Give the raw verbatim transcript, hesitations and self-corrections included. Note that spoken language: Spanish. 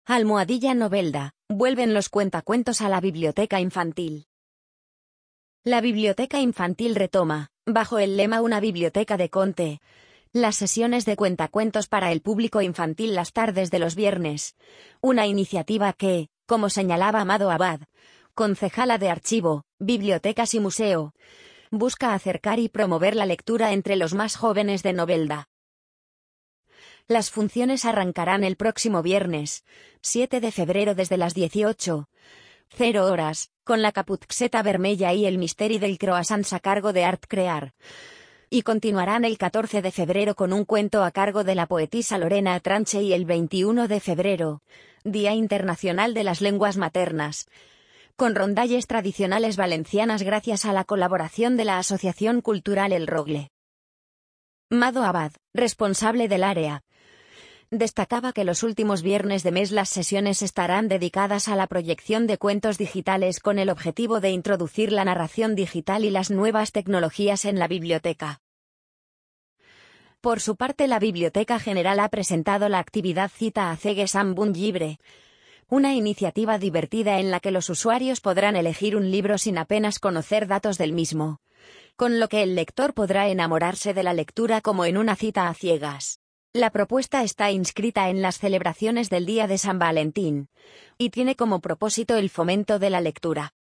Almohadilla Novelda, vuelven los cuentacuentos a la biblioteca infantil. La biblioteca infantil retoma, bajo el lema Una biblioteca de Conte, las sesiones de cuentacuentos para el público infantil las tardes de los viernes, una iniciativa que, como señalaba Amado Abad, concejala de Archivo, Bibliotecas y Museo, busca acercar y promover la lectura entre los más jóvenes de Novelda. Las funciones arrancarán el próximo viernes, siete de febrero desde las dieciocho horas, con la Caputxeta Vermella y el Misteri del Croissants a cargo de Art Crear, y continuarán el catorce de febrero con un cuento a cargo de la poetisa Lorena Atranche y el veintiuno de febrero, Día Internacional de las Lenguas Maternas, con rondalles tradicionales valencianas gracias a la colaboración de la Asociación Cultural El Rogle. Mado Abad, responsable del área, destacaba que los últimos viernes de mes las sesiones estarán dedicadas a la proyección de cuentos digitales con el objetivo de introducir la narración digital y las nuevas tecnologías en la biblioteca. Por su parte, la Biblioteca General ha presentado la actividad Cita a Cegues amb un llibre, una iniciativa divertida en la que los usuarios podrán elegir un libro sin apenas conocer datos del mismo, con lo que el lector podrá enamorarse de la lectura como en una cita a ciegas. La propuesta está inscrita en las celebraciones del Día de San Valentín, y tiene como propósito el fomento de la lectura.